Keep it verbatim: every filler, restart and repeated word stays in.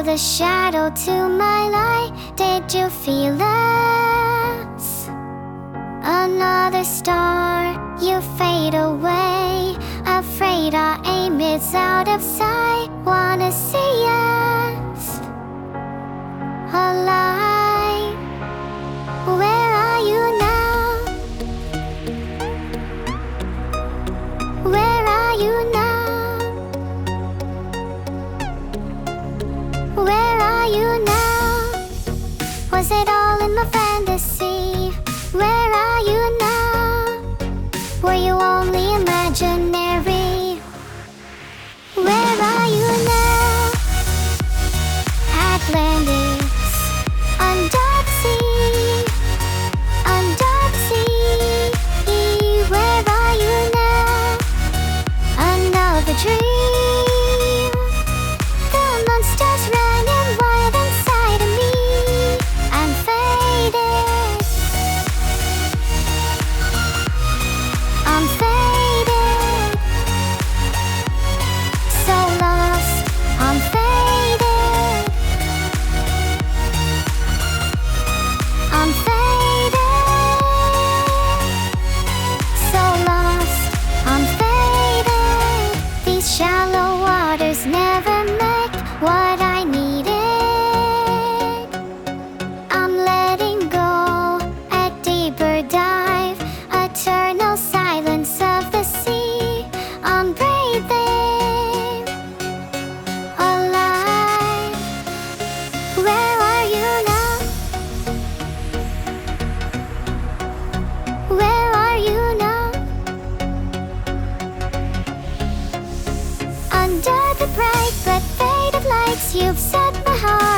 You're the shadow to my light. Did you feel it? Another star, you fade away. Afraid our aim is out of sight. Wanna see us alive. Where are you now? Where are you now? Where are you now? Was it all in my fantasy? Where are you now? Were you only imaginary? Where are you now? Atlantis, under the sea, under the sea. Where are you now? Another dream. The monsters running wild inside of me. I'm faded. I'm faded. So lost. I'm faded. I'm faded. So lost. I'm faded. These shallow waters never met what I needed. I'm letting go, a deeper dive, eternal silence of the sea. I'm breathing alive. Where are you now? Where are you now? Under the bright but faded lights, you've set my heart